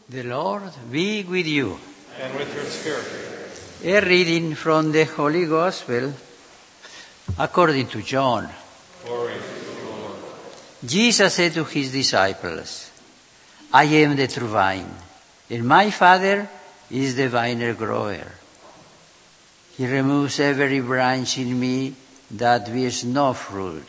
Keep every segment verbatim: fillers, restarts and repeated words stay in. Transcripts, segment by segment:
The Lord be with you. And with your spirit. A reading from the Holy Gospel according to John. Glory to you, Lord. Jesus said to his disciples, I am the true vine, and my Father is the vine grower. He removes every branch in me that bears no fruit.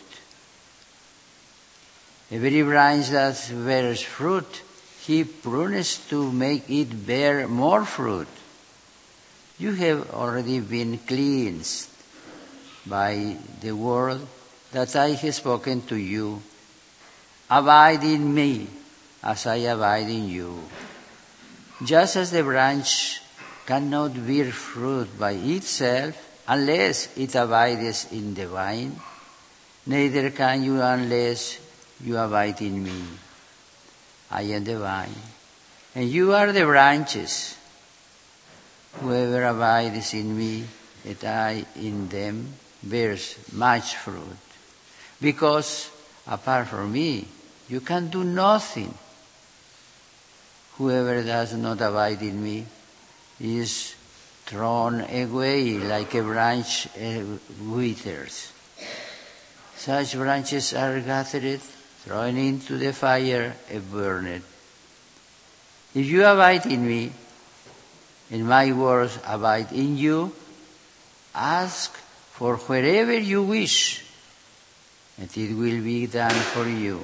Every branch that bears fruit, He prunes to make it bear more fruit. You have already been cleansed by the word that I have spoken to you. Abide in me as I abide in you. Just as the branch cannot bear fruit by itself unless it abides in the vine, neither can you unless you abide in me. I am the vine, and you are the branches. Whoever abides in me, and I in them, bears much fruit. Because apart from me, you can do nothing. Whoever does not abide in me is thrown away like a branch withers. Such branches are gathered, thrown into the fire, and burned. If you abide in me, and my words abide in you, ask for wherever you wish, and it will be done for you.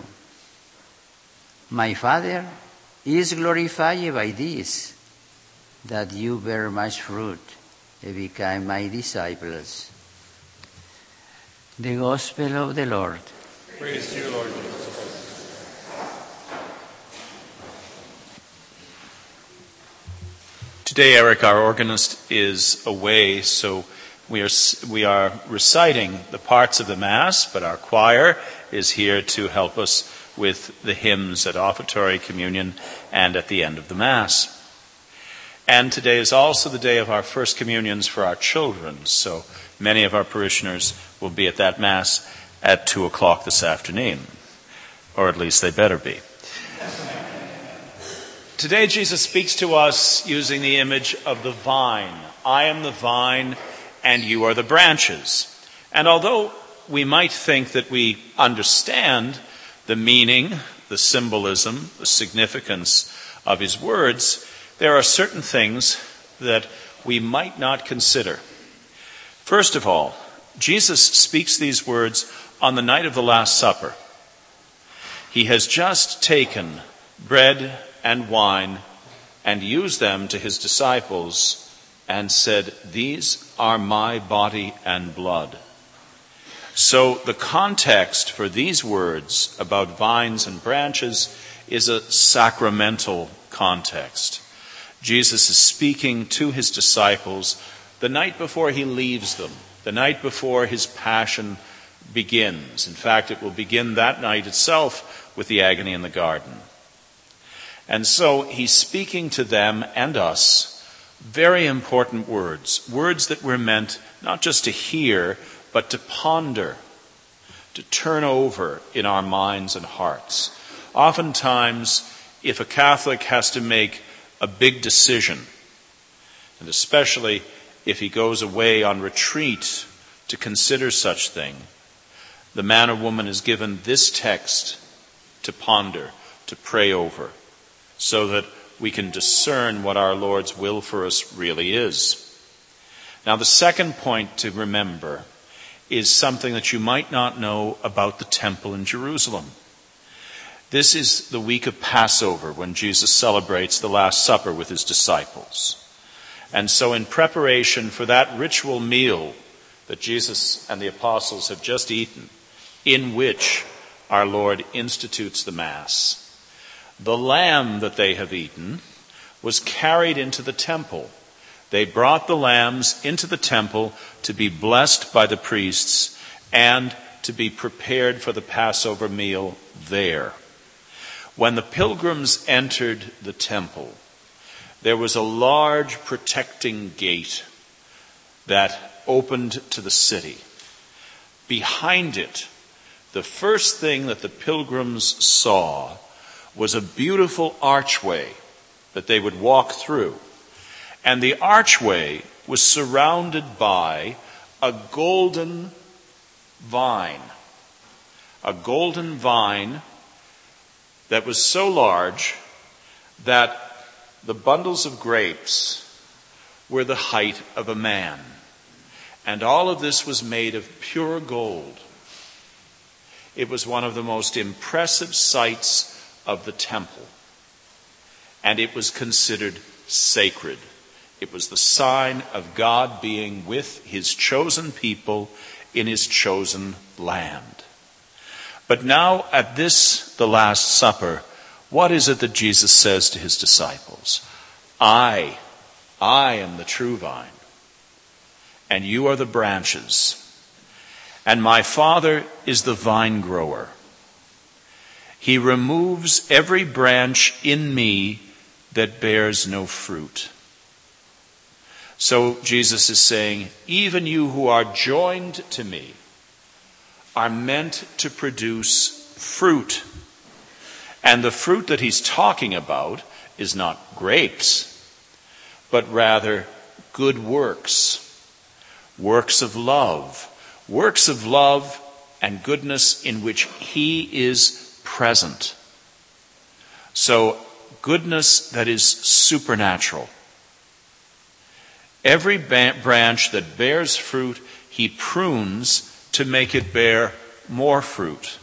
My Father is glorified by this, that you bear much fruit and become my disciples. The Gospel of the Lord. Praise to you, Lord Jesus. Today, Eric, our organist, is away, so we are we are reciting the parts of the Mass, but our choir is here to help us with the hymns at offertory communion and at the end of the Mass. And today is also the day of our first communions for our children, so many of our parishioners will be at that Mass at two o'clock this afternoon, or at least they better be. Today Jesus speaks to us using the image of the vine. I am the vine and you are the branches. And although we might think that we understand the meaning, the symbolism, the significance of his words, there are certain things that we might not consider. First of all, Jesus speaks these words on the night of the Last Supper. He has just taken bread and wine and used them to his disciples and said, these are my body and blood. So the context for these words about vines and branches is a sacramental context. Jesus is speaking to his disciples the night before he leaves them, the night before his passion begins. In fact, it will begin that night itself with the agony in the garden. And so he's speaking to them and us very important words, words that we're meant not just to hear, but to ponder, to turn over in our minds and hearts. Oftentimes, if a Catholic has to make a big decision, and especially if he goes away on retreat to consider such thing, the man or woman is given this text to ponder, to pray over, so that we can discern what our Lord's will for us really is. Now, the second point to remember is something that you might not know about the temple in Jerusalem. This is the week of Passover, when Jesus celebrates the Last Supper with his disciples. And so in preparation for that ritual meal that Jesus and the apostles have just eaten, in which our Lord institutes the Mass, the lamb that they have eaten was carried into the temple. They brought the lambs into the temple to be blessed by the priests and to be prepared for the Passover meal there. When the pilgrims entered the temple, there was a large protecting gate that opened to the city. Behind it, the first thing that the pilgrims saw was a beautiful archway that they would walk through. And the archway was surrounded by a golden vine. A golden vine that was so large that the bundles of grapes were the height of a man. And all of this was made of pure gold. It was one of the most impressive sights of the temple. And it was considered sacred. It was the sign of God being with his chosen people in his chosen land. But now at this, the Last Supper, what is it that Jesus says to his disciples? I, I am the true vine, and you are the branches, and my Father is the vine grower. He removes every branch in me that bears no fruit. So Jesus is saying, even you who are joined to me are meant to produce fruit. And the fruit that he's talking about is not grapes, but rather good works, works of love, works of love and goodness in which he is present. So goodness that is supernatural. Every branch that bears fruit, he prunes to make it bear more fruit.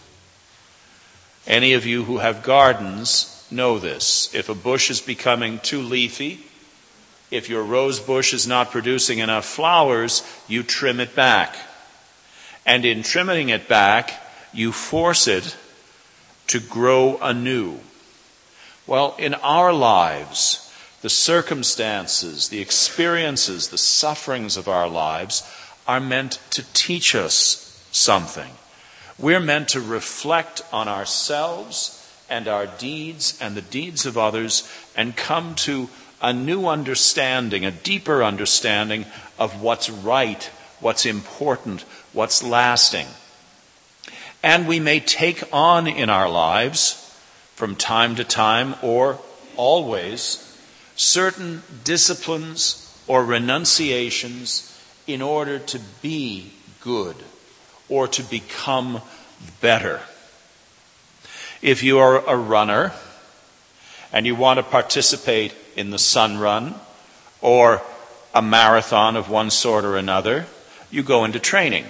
Any of you who have gardens know this. If a bush is becoming too leafy, if your rose bush is not producing enough flowers, you trim it back. And in trimming it back, you force it to grow anew. Well, in our lives, the circumstances, the experiences, the sufferings of our lives are meant to teach us something. We're meant to reflect on ourselves and our deeds and the deeds of others and come to a new understanding, a deeper understanding of what's right, what's important, what's lasting. And we may take on in our lives, from time to time or always, certain disciplines or renunciations in order to be good or to become better. If you are a runner and you want to participate in the sun run or a marathon of one sort or another, you go into training.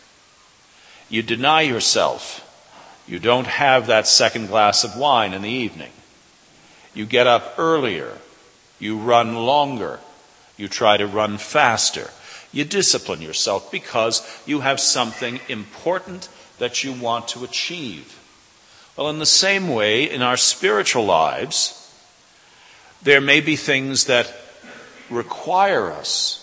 You deny yourself. You don't have that second glass of wine in the evening. You get up earlier. You run longer. You try to run faster. You discipline yourself because you have something important that you want to achieve. Well, in the same way, in our spiritual lives, there may be things that require us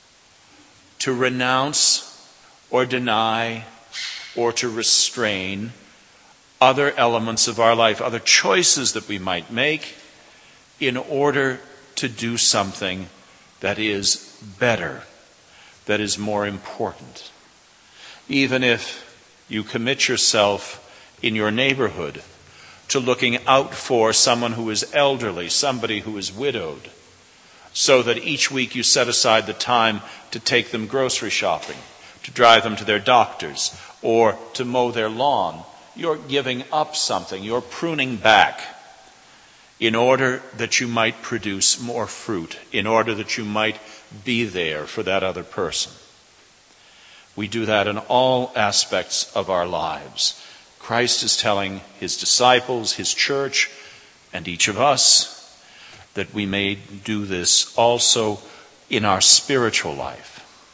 to renounce or deny or to restrain other elements of our life, other choices that we might make in order to do something that is better, that is more important. Even if you commit yourself in your neighborhood to looking out for someone who is elderly, somebody who is widowed, so that each week you set aside the time to take them grocery shopping, to drive them to their doctors, or to mow their lawn, you're giving up something, you're pruning back in order that you might produce more fruit, in order that you might be there for that other person. We do that in all aspects of our lives. Christ is telling his disciples, his church, and each of us that we may do this also in our spiritual life.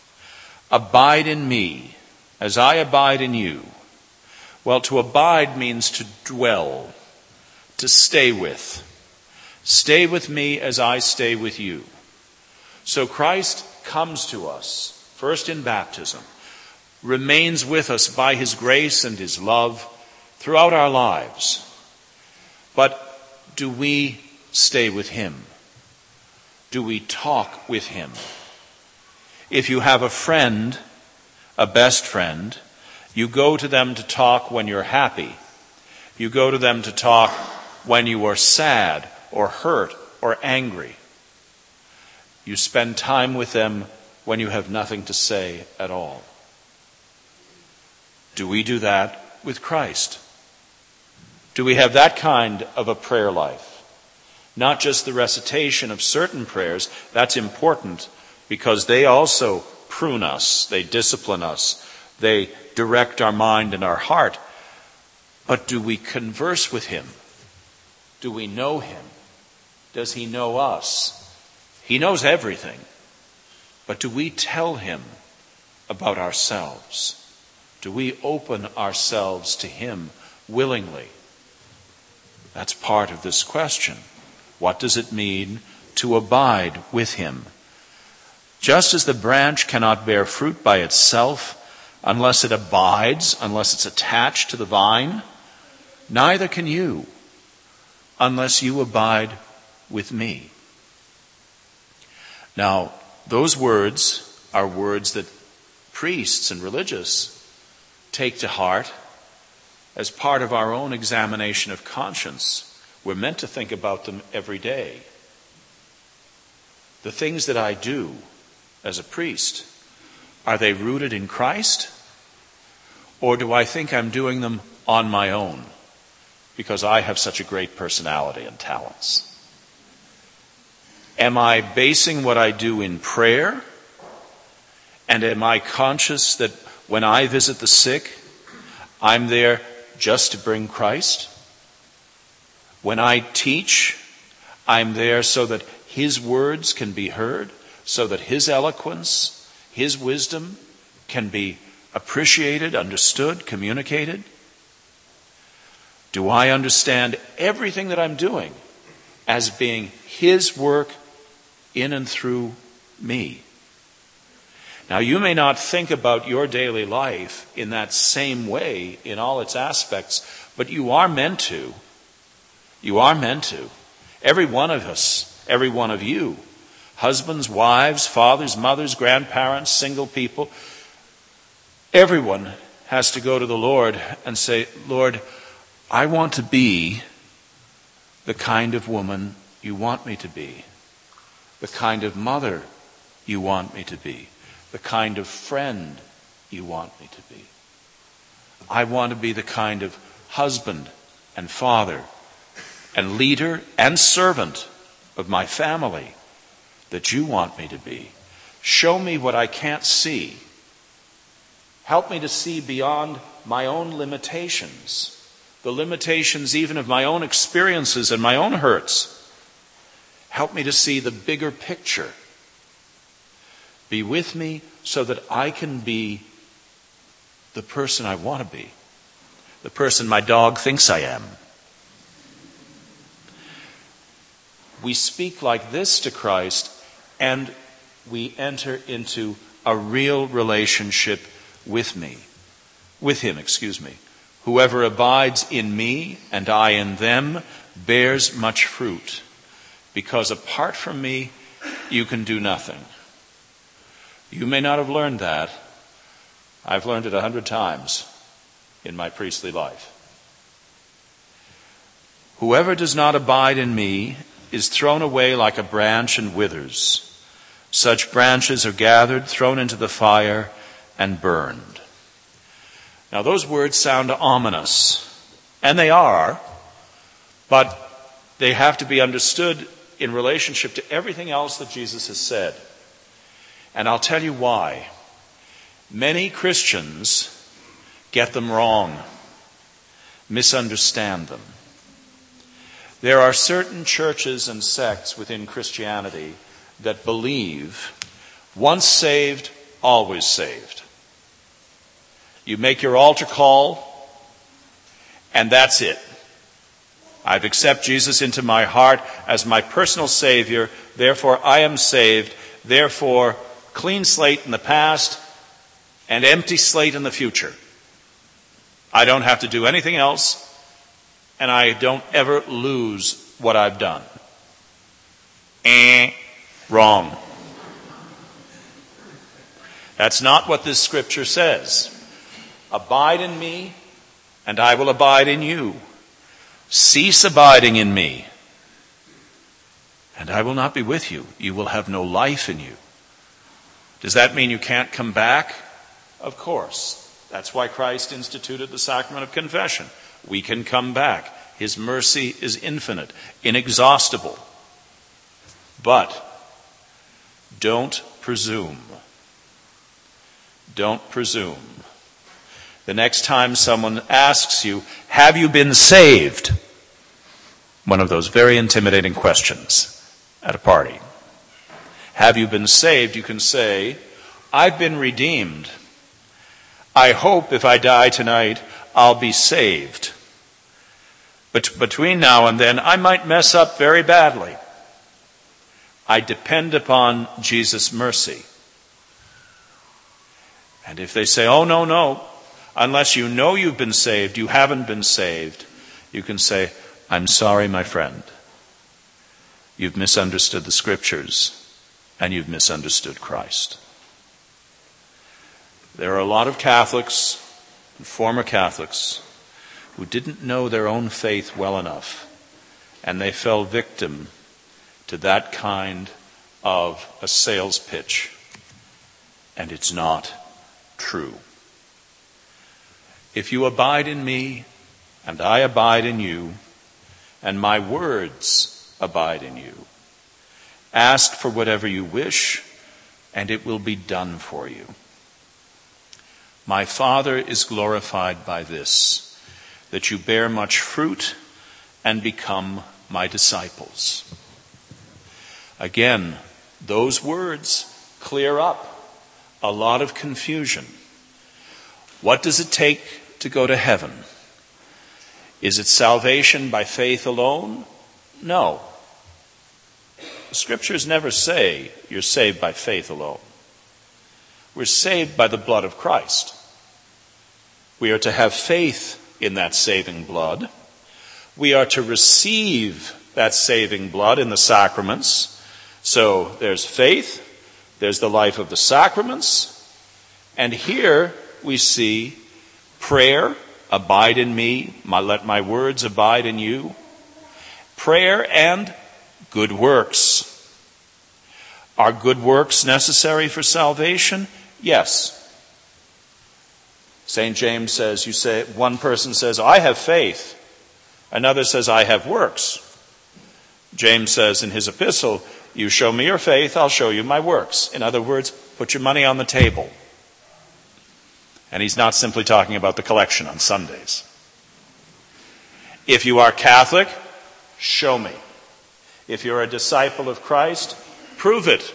Abide in me as I abide in you. Well, to abide means to dwell, to stay with. Stay with me as I stay with you. So Christ comes to us, first in baptism, remains with us by his grace and his love throughout our lives. But do we stay with him? Do we talk with him? If you have a friend, a best friend, you go to them to talk when you're happy. You go to them to talk when you are sad or hurt or angry. You spend time with them when you have nothing to say at all. Do we do that with Christ? Do we have that kind of a prayer life? Not just the recitation of certain prayers. That's important because they also prune us, they discipline us, they direct our mind and our heart. But do we converse with him? Do we know him? Does he know us? He knows everything. But do we tell him about ourselves? Do we open ourselves to him willingly? That's part of this question. What does it mean to abide with him? Just as the branch cannot bear fruit by itself unless it abides, unless it's attached to the vine, neither can you unless you abide with me. Now, those words are words that priests and religious take to heart as part of our own examination of conscience. We're meant to think about them every day. The things that I do as a priest, are they rooted in Christ? Or do I think I'm doing them on my own because I have such a great personality and talents? Am I basing what I do in prayer? And am I conscious that when I visit the sick, I'm there just to bring Christ? When I teach, I'm there so that his words can be heard, so that his eloquence, his wisdom can be appreciated, understood, communicated? Do I understand everything that I'm doing as being his work in and through me? Now, you may not think about your daily life in that same way in all its aspects, but you are meant to. You are meant to. Every one of us, every one of you, husbands, wives, fathers, mothers, grandparents, single people, everyone has to go to the Lord and say, Lord, I want to be the kind of woman you want me to be, the kind of mother you want me to be, the kind of friend you want me to be. I want to be the kind of husband and father and leader and servant of my family that you want me to be. Show me what I can't see. Help me to see beyond my own limitations, the limitations even of my own experiences and my own hurts. Help me to see the bigger picture. Be with me so that I can be the person I want to be, the person my dog thinks I am. We speak like this to Christ, and we enter into a real relationship with me, with him, excuse me. Whoever abides in me and I in them bears much fruit, because apart from me, you can do nothing. You may not have learned that. I've learned it a hundred times in my priestly life. Whoever does not abide in me is thrown away like a branch and withers. Such branches are gathered, thrown into the fire, and burned. Now those words sound ominous, and they are, but they have to be understood in relationship to everything else that Jesus has said. And I'll tell you why. Many Christians get them wrong, misunderstand them. There are certain churches and sects within Christianity that believe once saved, always saved. You make your altar call, and that's it. I've accepted Jesus into my heart as my personal Savior, therefore I am saved, therefore clean slate in the past and empty slate in the future. I don't have to do anything else, and I don't ever lose what I've done. Eh, wrong. That's not what this scripture says. Abide in me, and I will abide in you. Cease abiding in me, and I will not be with you. You will have no life in you. Does that mean you can't come back? Of course. That's why Christ instituted the sacrament of confession. We can come back. His mercy is infinite, inexhaustible. But don't presume. Don't presume. The next time someone asks you, have you been saved? One of those very intimidating questions at a party. Have you been saved? You can say, I've been redeemed. I hope if I die tonight, I'll be saved. But between now and then, I might mess up very badly. I depend upon Jesus' mercy. And if they say, oh, no, no, unless you know you've been saved, you haven't been saved, you can say, I'm sorry, my friend. You've misunderstood the Scriptures, and you've misunderstood Christ. There are a lot of Catholics, and former Catholics, who didn't know their own faith well enough, and they fell victim to that kind of a sales pitch. And it's not true. If you abide in me, and I abide in you, and my words abide in you, ask for whatever you wish, and it will be done for you. My Father is glorified by this, that you bear much fruit and become my disciples. Again, those words clear up a lot of confusion. What does it take to go to heaven? Is it salvation by faith alone? No. The Scriptures never say you're saved by faith alone. We're saved by the blood of Christ. We are to have faith in that saving blood. We are to receive that saving blood in the sacraments. So there's faith, there's the life of the sacraments, and here we see prayer, abide in me, my, let my words abide in you. Prayer and good works. Are good works necessary for salvation? Yes. Saint James says, you say, one person says, I have faith. Another says, I have works. James says in his epistle, you show me your faith, I'll show you my works. In other words, put your money on the table. And he's not simply talking about the collection on Sundays. If you are Catholic, show me. If you're a disciple of Christ, prove it.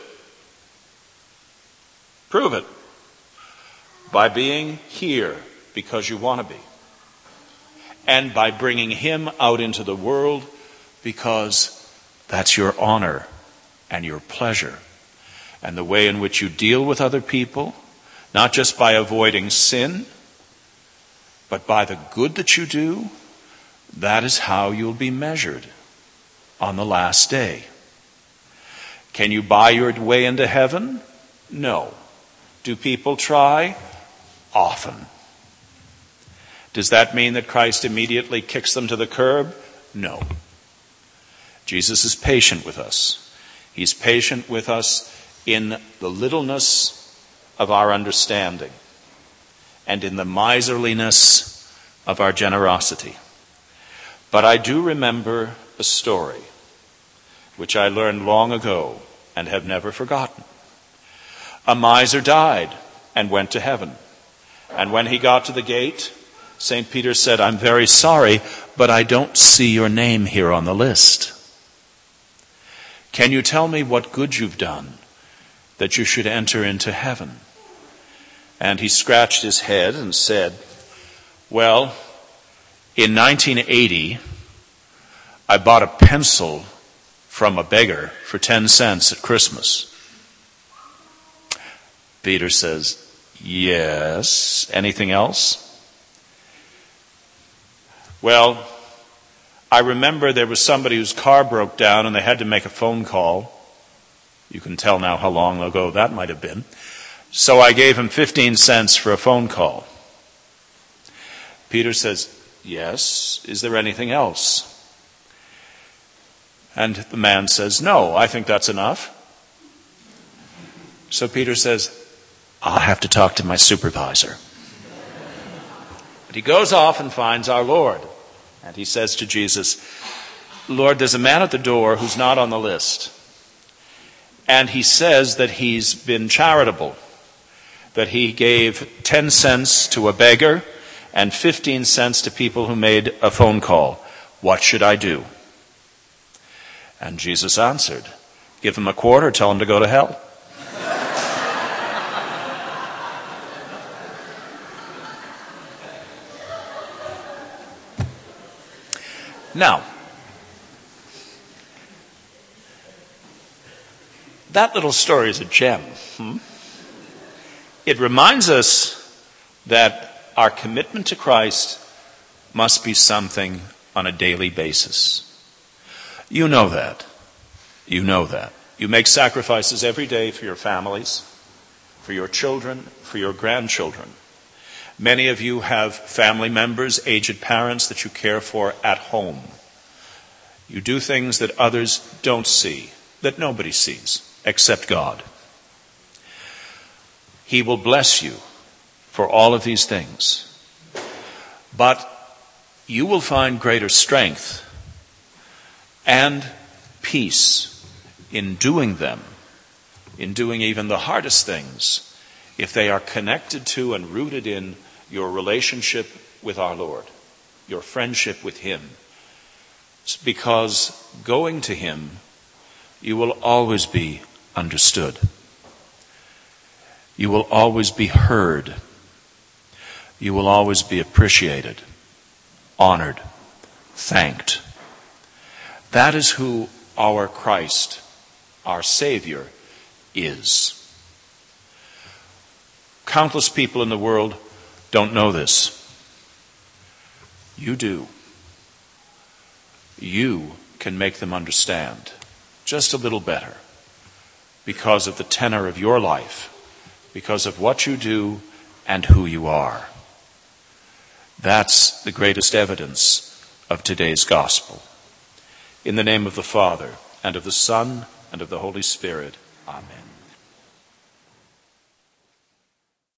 Prove it. By being here because you want to be. And by bringing him out into the world because that's your honor and your pleasure. And the way in which you deal with other people, not just by avoiding sin, but by the good that you do, that is how you'll be measured on the last day. Can you buy your way into heaven? No. Do people try? Often. Does that mean that Christ immediately kicks them to the curb? No. Jesus is patient with us. He's patient with us in the littleness of our understanding and in the miserliness of our generosity. But I do remember a story which I learned long ago and have never forgotten. A miser died and went to heaven. And when he got to the gate, Saint Peter said, I'm very sorry, but I don't see your name here on the list. Can you tell me what good you've done that you should enter into heaven? And he scratched his head and said, well, in nineteen eighty, I bought a pencil from a beggar for ten cents at Christmas. Peter says, yes. Anything else? Well, I remember there was somebody whose car broke down and they had to make a phone call. You can tell now how long ago that might have been. So I gave him fifteen cents for a phone call. Peter says, yes. Is there anything else? And the man says, no, I think that's enough. So Peter says, I'll have to talk to my supervisor. But he goes off and finds our Lord. And he says to Jesus, Lord, there's a man at the door who's not on the list. And he says that he's been charitable, that he gave ten cents to a beggar and fifteen cents to people who made a phone call. What should I do? And Jesus answered, give him a quarter, tell him to go to hell. Now, that little story is a gem. Hmm? It reminds us that our commitment to Christ must be something on a daily basis. You know that. You know that. You make sacrifices every day for your families, for your children, for your grandchildren. Many of you have family members, aged parents that you care for at home. You do things that others don't see, that nobody sees, except God. He will bless you for all of these things. But you will find greater strength and peace in doing them, in doing even the hardest things, if they are connected to and rooted in your relationship with our Lord, your friendship with Him. It's because going to Him, you will always be understood. You will always be heard. You will always be appreciated, honored, thanked. That is who our Christ, our Savior, is. Countless people in the world don't know this. You do. You can make them understand just a little better because of the tenor of your life, because of what you do and who you are. That's the greatest evidence of today's gospel. In the name of the Father, and of the Son, and of the Holy Spirit. Amen.